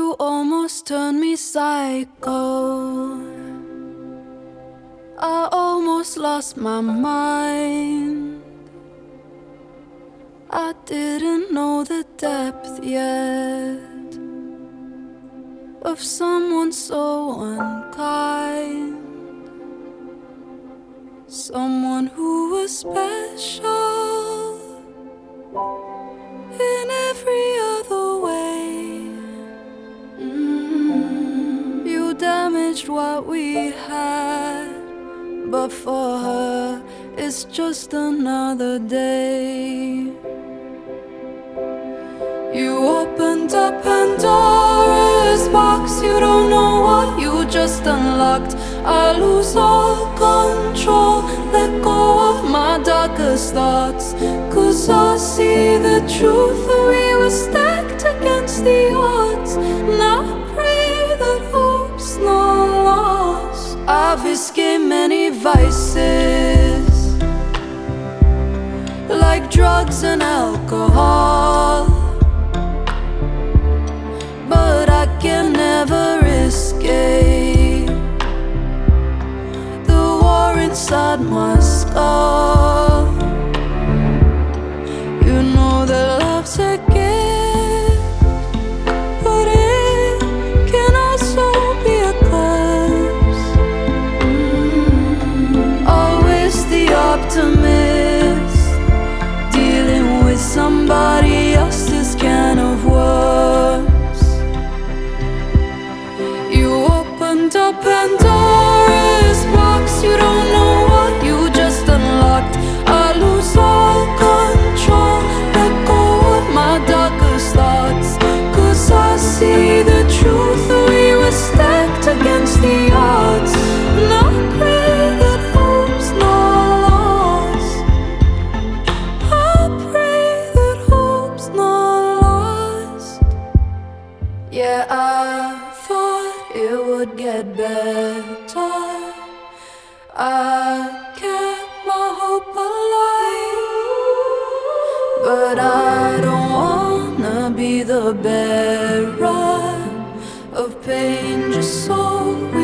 You almost turned me psycho. I almost lost my mind. I didn't know the depth yet of someone so unkind, someone who was special in every other way. You damaged what we had, but for her it's just another day. You opened up Pandora's box. You don't know what you just unlocked. I lose all control, let go of my darkest thoughts. 'Cause I see the truth, we were stacked against the odds. And I pray that hope's not lost. I've escaped many vices, like drugs and alcohol, but I can never escape the war inside my skull. You know that love's a gift, but it can also be a curse. Always the optimist, dealing with somebody else's can of worms. You opened up Pandora's box. You don't know what you just unlocked. I lose all control, let go of my darkest thoughts. 'Cause I see the truth, we were stacked against the odds. And I pray that hope's not lost. I pray that hope's not lost. Yeah, I thought it would get better. I kept my hope alive, but I don't wanna be the bearer of pain just so